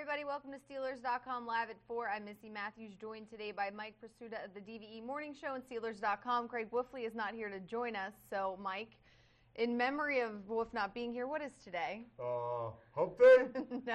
everybody. Welcome to Steelers.com Live at 4. I'm Missy Matthews, joined today by Mike Prisuta of the DVE Morning Show and Steelers.com. Craig Wolfley is not here to join us. So, Mike, in memory of Wolf not being here, what is today? Hump Day?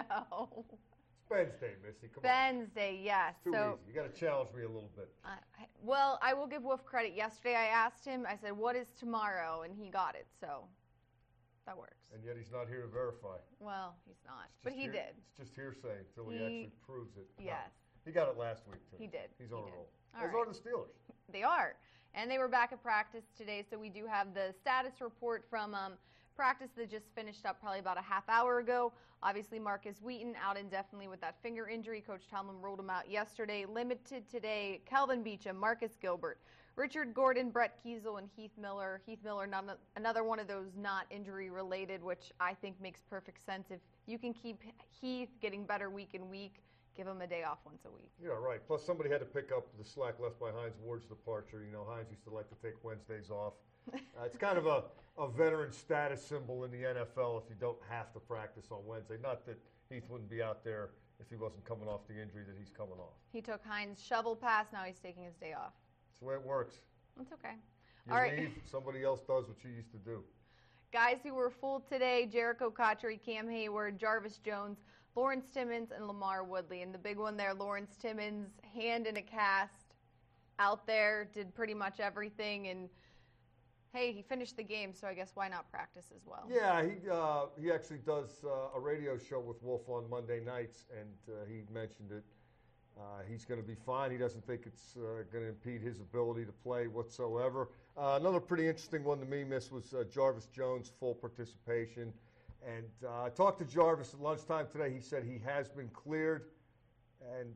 No. It's Ben's Day, Missy. Come on. Ben's Day, yes. It's too easy. You got to challenge me a little bit. Well, I will give Wolf credit. Yesterday I asked him, I said, what is tomorrow? And he got it, so that works. And yet he's not here to verify. Well, he's not, but he did. It's just hearsay until he actually proves it. Yes. He got it last week, too. He did. He's on a roll. All As right. are the Steelers. They are. And they were back at practice today, so we do have the status report from practice that just finished up probably about a half hour ago. Obviously, Marcus Wheaton out indefinitely with that finger injury. Coach Tomlin ruled him out yesterday. Limited today, Kelvin Beachum, Marcus Gilbert, Richard Gordon, Brett Kiesel, and Heath Miller. Heath Miller, another one of those not injury-related, which I think makes perfect sense. If you can keep Heath getting better week in week, give him a day off once a week. Yeah, right. Plus, somebody had to pick up the slack left by Hines Ward's departure. You know, Hines used to like to take Wednesdays off. It's kind of a veteran status symbol in the NFL if you don't have to practice on Wednesday. Not that Heath wouldn't be out there if he wasn't coming off the injury that he's coming off. He took Hines' shovel pass. Now he's taking his day off. That's the way it works. That's okay. You All right. leave, somebody else does what you used to do. Guys who were full today, Jericho Cotchery, Cam Hayward, Jarvis Jones, Lawrence Timmons, and Lamar Woodley. And the big one there, Lawrence Timmons, hand in a cast, out there, did pretty much everything. And, hey, he finished the game, so I guess why not practice as well? Yeah, he actually does a radio show with Wolf on Monday nights, and he mentioned it. He's going to be fine. He doesn't think it's going to impede his ability to play whatsoever. Another pretty interesting one to me, Miss, was Jarvis Jones' full participation. And I talked to Jarvis at lunchtime today. He said he has been cleared, and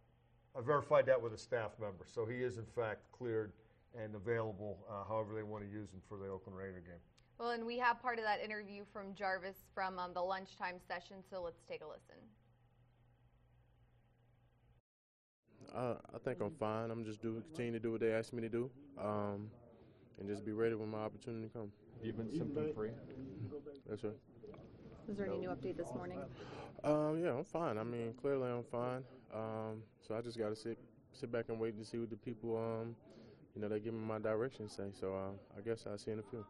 I verified that with a staff member. So he is, in fact, cleared and available however they want to use him for the Oakland Raider game. Well, and we have part of that interview from Jarvis from the lunchtime session, so let's take a listen. I think I'm fine. I'm just continue to do what they ask me to do, and just be ready when my opportunity comes. You've been symptom-free? That's right. Was there any new update this morning? Yeah, I'm fine. I mean, clearly I'm fine. So I just got to sit back and wait to see what the people, they give me my direction say. So I guess I'll see in a few.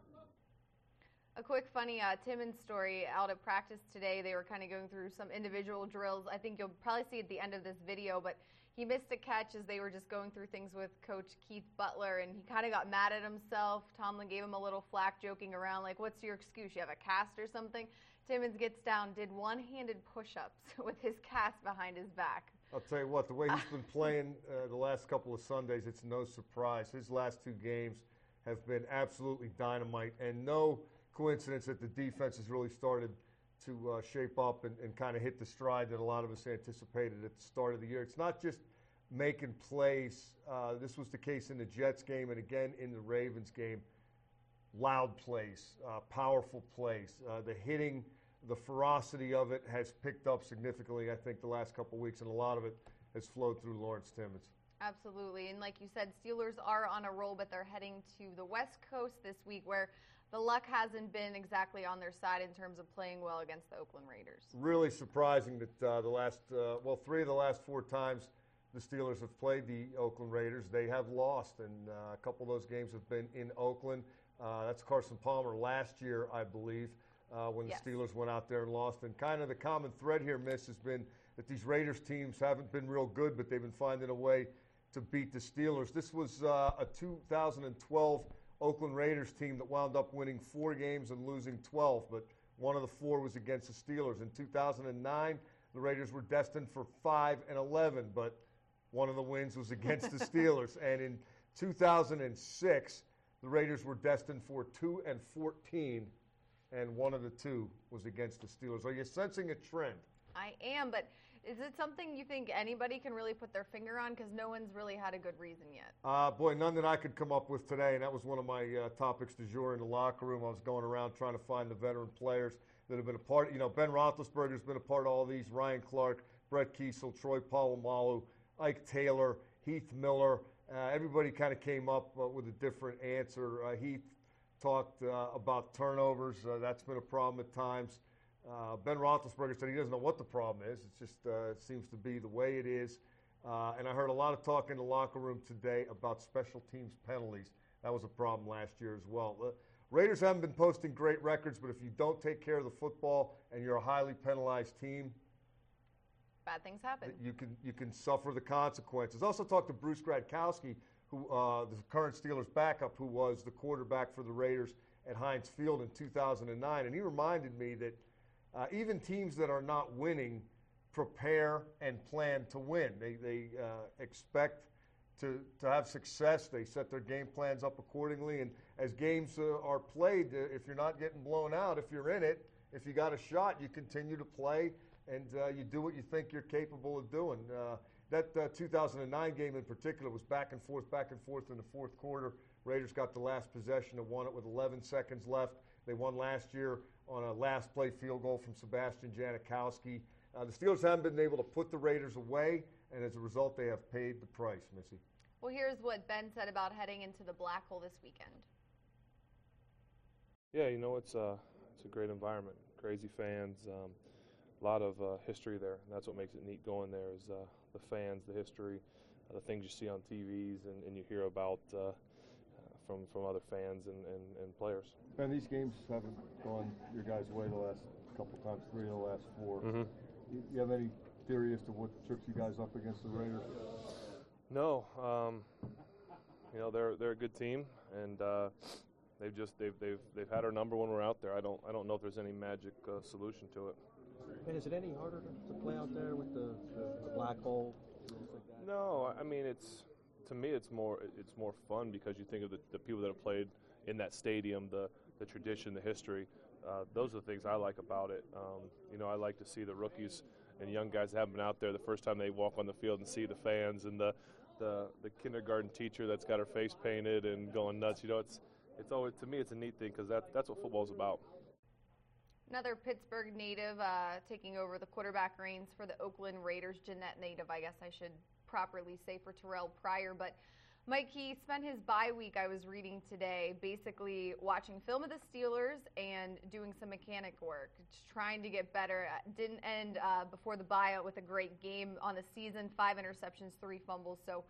A quick funny Timmons story out at practice today. They were kind of going through some individual drills. I think you'll probably see at the end of this video, but he missed a catch as they were just going through things with Coach Keith Butler, and he kind of got mad at himself. Tomlin gave him a little flack, joking around, like, what's your excuse? You have a cast or something? Timmons gets down, did one-handed push-ups with his cast behind his back. I'll tell you what, the way he's been playing the last couple of Sundays, it's no surprise. His last two games have been absolutely dynamite, and no coincidence that the defense has really started to shape up and kind of hit the stride that a lot of us anticipated at the start of the year. It's not just making plays. This was the case in the Jets game and again in the Ravens game. Loud plays, powerful plays. The hitting, the ferocity of it has picked up significantly, I think, the last couple of weeks, and a lot of it has flowed through Lawrence Timmons. Absolutely. And like you said, Steelers are on a roll, but they're heading to the West Coast this week where the luck hasn't been exactly on their side in terms of playing well against the Oakland Raiders. Really surprising that three of the last four times the Steelers have played the Oakland Raiders, they have lost, and a couple of those games have been in Oakland. That's Carson Palmer last year, I believe, when the Steelers went out there and lost. And kind of the common thread here, Miss, has been that these Raiders teams haven't been real good, but they've been finding a way to beat the Steelers. This was a 2012 Oakland Raiders team that wound up winning 4 games and losing 12, but one of the 4 was against the Steelers. In 2009, the Raiders were destined for 5-11, but one of the wins was against the Steelers. And in 2006, the Raiders were destined for 2-14, and one of the 2 was against the Steelers. Are you sensing a trend? I am, but is it something you think anybody can really put their finger on? Because no one's really had a good reason yet. Boy, none that I could come up with today, and that was one of my topics du jour in the locker room. I was going around trying to find the veteran players that have been a part. Ben Roethlisberger's been a part of all these, Ryan Clark, Brett Kiesel, Troy Polamalu, Ike Taylor, Heath Miller. Everybody kind of came up with a different answer. Heath talked about turnovers. That's been a problem at times. Ben Roethlisberger said he doesn't know what the problem is. It's just it seems to be the way it is. And I heard a lot of talk in the locker room today about special teams penalties. That was a problem last year as well. The Raiders haven't been posting great records, but if you don't take care of the football and you're a highly penalized team, bad things happen. You can suffer the consequences. Also talked to Bruce Gradkowski, who the current Steelers backup, who was the quarterback for the Raiders at Heinz Field in 2009, and he reminded me that even teams that are not winning prepare and plan to win. They expect to have success. They set their game plans up accordingly, and as games are played, if you're not getting blown out, if you're in it, if you got a shot, you continue to play, and you do what you think you're capable of doing. That 2009 game in particular was back and forth in the fourth quarter. Raiders got the last possession and won it with 11 seconds left. They won last year on a last play field goal from Sebastian Janikowski. The Steelers haven't been able to put the Raiders away, and as a result, they have paid the price, Missy. Well, here's what Ben said about heading into the Black Hole this weekend. Yeah, it's a great environment. Crazy fans, a lot of history there. And that's what makes it neat going there is the fans, the history, the things you see on TVs and you hear about from other fans and players. Ben, these games haven't gone your guys' way the last couple times, 3 of the last 4. Mm-hmm. You have any theory as to what trips you guys up against the Raiders? No, they're a good team, and they've had our number when we're out there. I don't know if there's any magic solution to it. And is it any harder to play out there with the black hole? Things like that? No, I mean to me it's more fun because you think of the people that have played in that stadium, the tradition, the history. Those are the things I like about it. I like to see the rookies and young guys that haven't been out there the first time they walk on the field and see the fans and the kindergarten teacher that's got her face painted and going nuts. It's always, to me, it's a neat thing because that's what football's about. Another Pittsburgh native taking over the quarterback reins for the Oakland Raiders. Jeanette native, I guess I should properly say, for Terrell Pryor. But Mike, he spent his bye week, I was reading today, basically watching film of the Steelers and doing some mechanic work, just trying to get better. Didn't end before the buyout with a great game on the season, 5 interceptions, 3 fumbles. So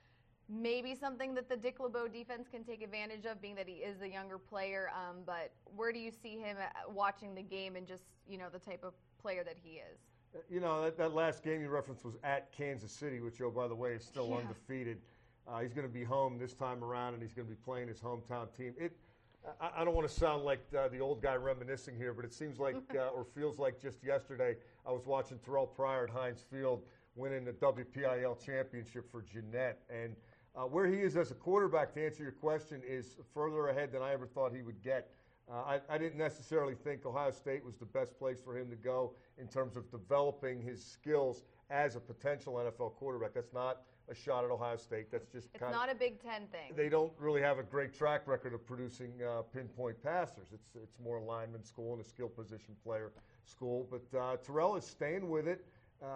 maybe something that the Dick LeBeau defense can take advantage of, being that he is a younger player. But where do you see him watching the game and just, the type of player that he is? That last game you referenced was at Kansas City, which, by the way, is still undefeated. He's going to be home this time around, and he's going to be playing his hometown team. I don't want to sound like the old guy reminiscing here, but it seems like or feels like just yesterday I was watching Terrell Pryor at Heinz Field winning the WPIL championship for Jeanette. And where he is as a quarterback, to answer your question, is further ahead than I ever thought he would get. I didn't necessarily think Ohio State was the best place for him to go in terms of developing his skills as a potential NFL quarterback. That's not a shot at Ohio State. That's just it's not a Big Ten thing. They don't really have a great track record of producing pinpoint passers. It's more a lineman school and a skill position player school. But Terrell is staying with it.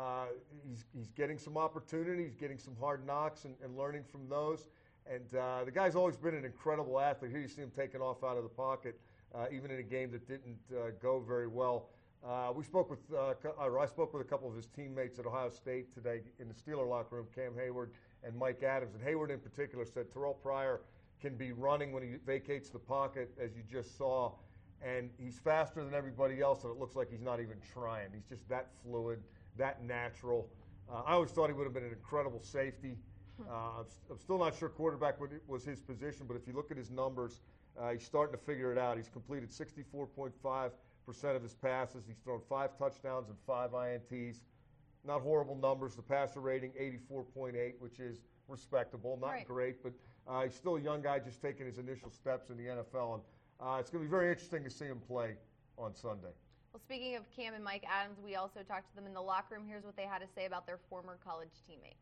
He's getting some opportunities, getting some hard knocks and learning from those. And the guy's always been an incredible athlete. Here you see him taking off out of the pocket, even in a game that didn't go very well. I spoke with a couple of his teammates at Ohio State today in the Steeler locker room, Cam Hayward and Mike Adams. And Hayward in particular said Terrell Pryor can be running when he vacates the pocket, as you just saw, and he's faster than everybody else, and it looks like he's not even trying. He's just that fluid, that natural. I always thought he would have been an incredible safety. I'm still not sure quarterback was his position, but if you look at his numbers, he's starting to figure it out. He's completed 64.5% of his passes. He's thrown 5 touchdowns and 5 INTs. Not horrible numbers. The passer rating, 84.8, which is respectable. Not great, but he's still a young guy just taking his initial steps in the NFL. And it's going to be very interesting to see him play on Sunday. Well, speaking of Cam and Mike Adams, we also talked to them in the locker room. Here's what they had to say about their former college teammate.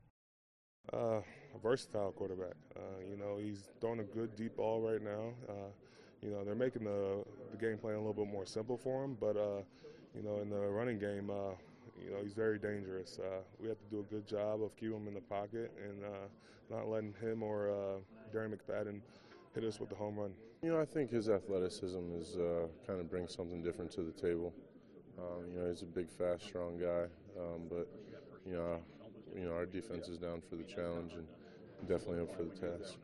A versatile quarterback. He's throwing a good deep ball right now. They're making the game plan a little bit more simple for him, but in the running game, he's very dangerous. We have to do a good job of keeping him in the pocket and not letting him or Darren McFadden hit us with the home run. I think his athleticism is kind of brings something different to the table. He's a big, fast, strong guy, but our defense is down for the challenge and definitely up for the task.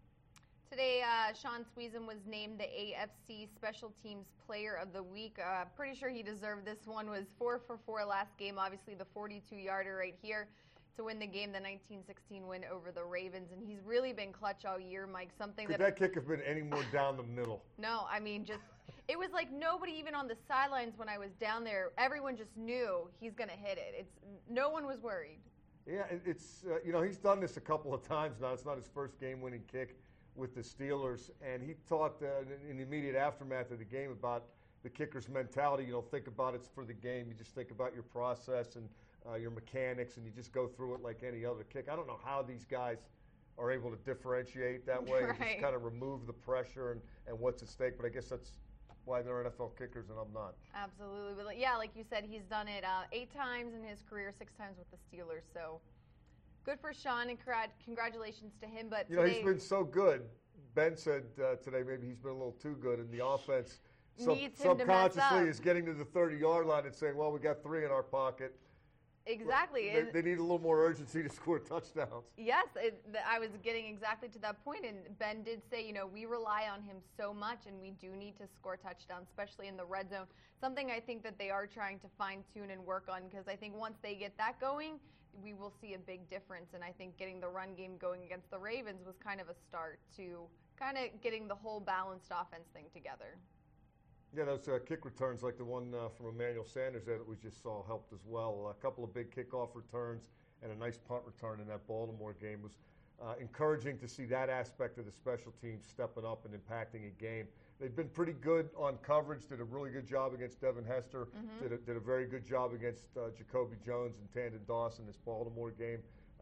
Today, Sean Sweezum was named the AFC Special Teams Player of the Week. Pretty sure he deserved this one. Was 4 for 4 last game. Obviously, the 42-yarder right here to win the game, the 1916 win over the Ravens. And he's really been clutch all year, Mike. Could that kick have been any more down the middle? No, I mean, it was like nobody even on the sidelines when I was down there. Everyone just knew he's going to hit it. No one was worried. Yeah, it's he's done this a couple of times now. It's not his first game-winning kick with the Steelers, and he talked in the immediate aftermath of the game about the kicker's mentality. You don't think about it's for the game. You just think about your process and your mechanics, and you just go through it like any other kick. I don't know how these guys are able to differentiate that way and just kind of remove the pressure and what's at stake, but I guess that's why they're NFL kickers and I'm not. Absolutely. But yeah, like you said, he's done it 8 times in his career, 6 times with the Steelers, so good for Sean, and congratulations to him. But he's been so good. Ben said today maybe he's been a little too good, and the offense subconsciously is getting to the 30-yard line and saying, well, we got 3 in our pocket. Exactly. They need a little more urgency to score touchdowns. Yes, I was getting exactly to that point, and Ben did say, we rely on him so much, and we do need to score touchdowns, especially in the red zone. Something I think that they are trying to fine-tune and work on, because I think once they get that going, we will see a big difference. And I think getting the run game going against the Ravens was kind of a start to kind of getting the whole balanced offense thing together. Yeah, those kick returns like the one from Emmanuel Sanders that we just saw helped as well. A couple of big kickoff returns and a nice punt return in that Baltimore game was encouraging to see that aspect of the special teams stepping up and impacting a game. They've been pretty good on coverage, did a really good job against Devin Hester, did a very good job against Jacoby Jones and Tandon Dawson this Baltimore game.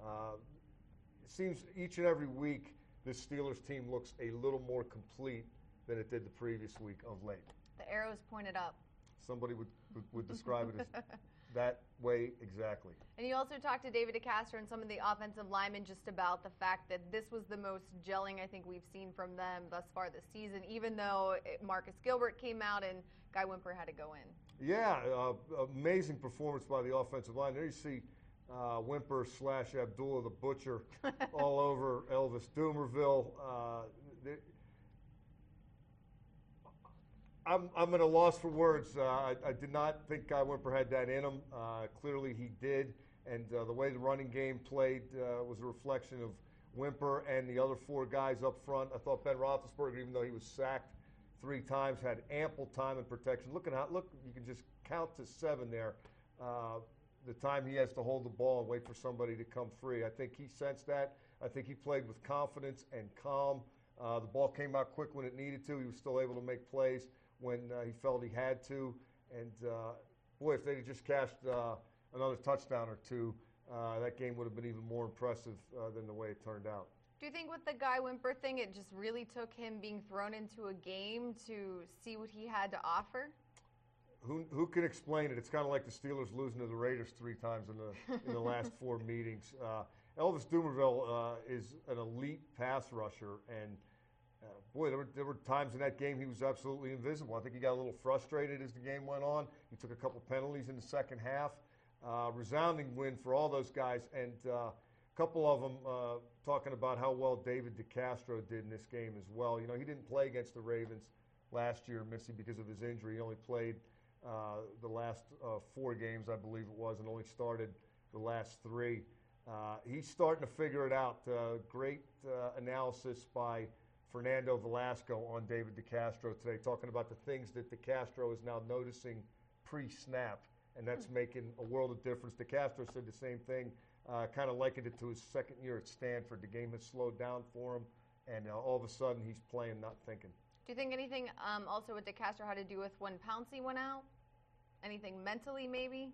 It seems each and every week this Steelers team looks a little more complete than it did the previous week of late. The arrow's pointed up. Somebody would describe it as that way exactly. And you also talked to David DeCastro and some of the offensive linemen just about the fact that this was the most gelling I think we've seen from them thus far this season, even though Marcus Gilbert came out and Guy Wimper had to go in. Yeah, amazing performance by the offensive line. There you see Wimper / Abdullah the Butcher all over Elvis Dumervil. I'm at a loss for words. I did not think Guy Wimper had that in him. Clearly he did. And the way the running game played was a reflection of Wimper and the other 4 guys up front. I thought Ben Roethlisberger, even though he was sacked 3 times, had ample time and protection. Look, you can just count to 7 there. The time he has to hold the ball and wait for somebody to come free. I think he sensed that. I think he played with confidence and calm. The ball came out quick when it needed to. He was still able to make plays when he felt he had to. And, boy, if they'd have just cashed another touchdown or 2, that game would have been even more impressive than the way it turned out. Do you think with the Guy Wimper thing, it just really took him being thrown into a game to see what he had to offer? Who can explain it? It's kind of like the Steelers losing to the Raiders 3 times in the last 4 meetings. Elvis Dumervil is an elite pass rusher, and boy, there were times in that game he was absolutely invisible. I think he got a little frustrated as the game went on. He took a couple penalties in the second half. Resounding win for all those guys, and a couple of them talking about how well David DeCastro did in this game as well. He didn't play against the Ravens last year, Missy, because of his injury. He only played the last 4 games, I believe it was, and only started the last 3. He's starting to figure it out. Great analysis by Fernando Velasco on David DeCastro today, talking about the things that DeCastro is now noticing pre-snap, and that's making a world of difference. DeCastro said the same thing, kind of likened it to his second year at Stanford. The game has slowed down for him, and all of a sudden he's playing, not thinking. Do you think anything also with DeCastro had to do with when Pouncey went out? Anything mentally, maybe?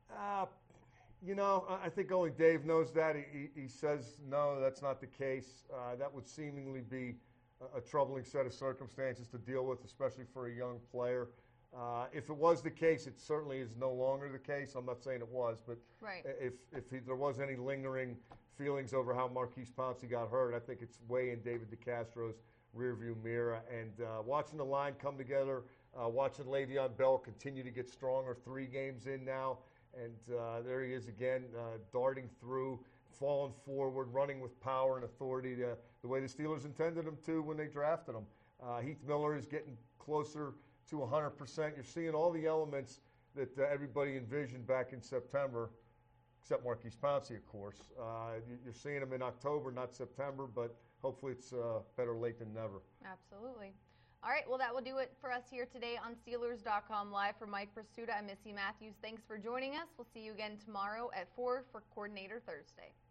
I think only Dave knows that. He says, no, that's not the case. That would seemingly be a troubling set of circumstances to deal with, especially for a young player. If it was the case, it certainly is no longer the case. I'm not saying it was, but right. if there was any lingering feelings over how Marquise Pouncey got hurt, I think it's way in David DeCastro's rearview mirror. And watching the line come together Watching Le'Veon Bell continue to get stronger, 3 games in now, and there he is again, darting through, falling forward, running with power and authority, the way the Steelers intended him to when they drafted him. Heath Miller is getting closer to 100%. You're seeing all the elements that everybody envisioned back in September, except Marquise Pouncey, of course. You're seeing him in October, not September, but hopefully it's better late than never. Absolutely. All right, well, that will do it for us here today on Steelers.com Live. For Mike Prisuta and Missy Matthews, thanks for joining us. We'll see you again tomorrow at 4 for Coordinator Thursday.